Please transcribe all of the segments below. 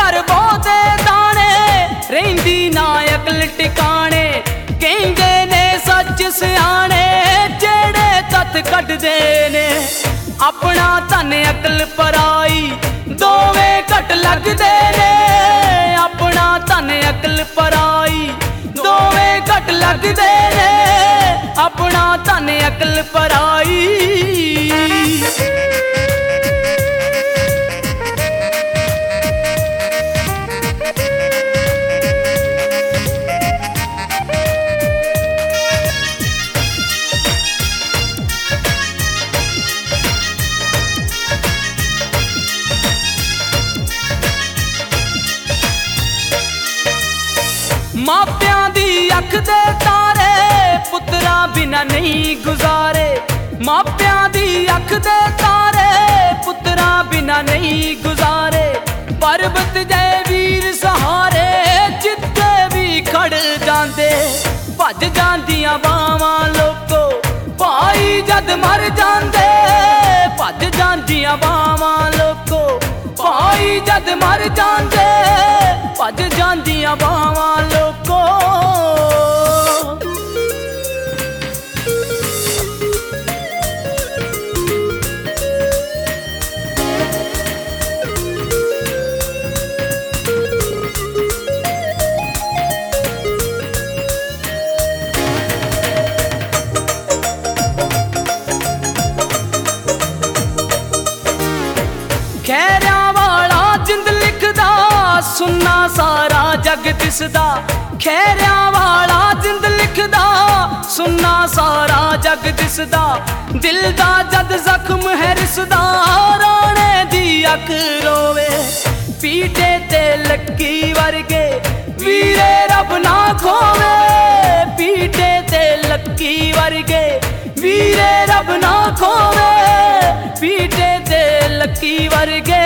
पर बहुते दाने रहिंदी ना अकल टिकाने कहंदे ने सच सियाणे जेड़े तत कटदे ने अपना धन अकल पराई दोवें घट लगदे ने अपना धन अकल पराई दोवें घट लगदे ने अपना धन अकल पराई मापियां दी अख दे तारे पुत्रा बिना नहीं गुजारे मापियां दी अख दे तारे पुत्रा बिना नहीं गुजारे पर्वत जय वीर सहारे जित्ते भी खड़ जांदे भज जांदियां बावां लोको भाई जद मर जांदे भज जांदियां बावां लोको भाई जद मर जांदे भज जांदियां बावां लोको खैरियां वाला जिंद लिखदा सुनना सारा जग दिसदा खैरियां वाला जिंद लिखदा सुनना सारा जग दिसदा दिल दा जद जख्म है रिसदा राणे दी अख रोवे पीटे ते लक्की वर्गे वीरे रब ना खोवे पीटे ते लक्की वर्गे वीरे रब ना खोवे पीटे ते लक्की वर्गे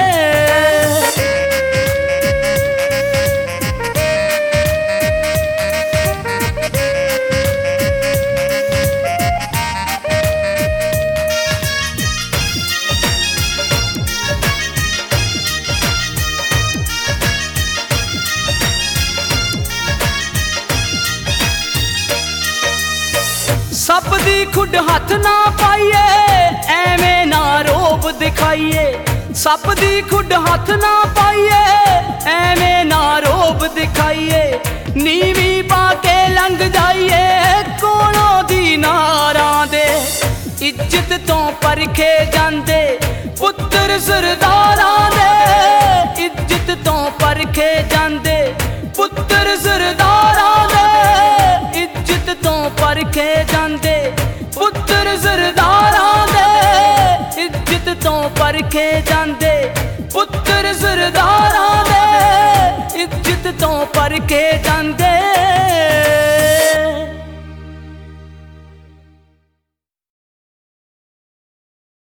सप दी खुड हथ ना पाइए एवें ना रोब दिखाइए सप दी खुड हथ ना पाइए एवें ना रोब दिखाइए नीवी पाके लंघ जाइए कोलों दी नारां दे इज्जत तो परखे जांदे पुत्र सरदारां दे इज्जत तो परखे जांदे पुत्र सरदारां दे इज्जत तो परखे जांदे पुत्र सरदारां दे इज्जत तो परखे जांदे पुत्र सरदारां दे इज्जत तो परखे जांदे।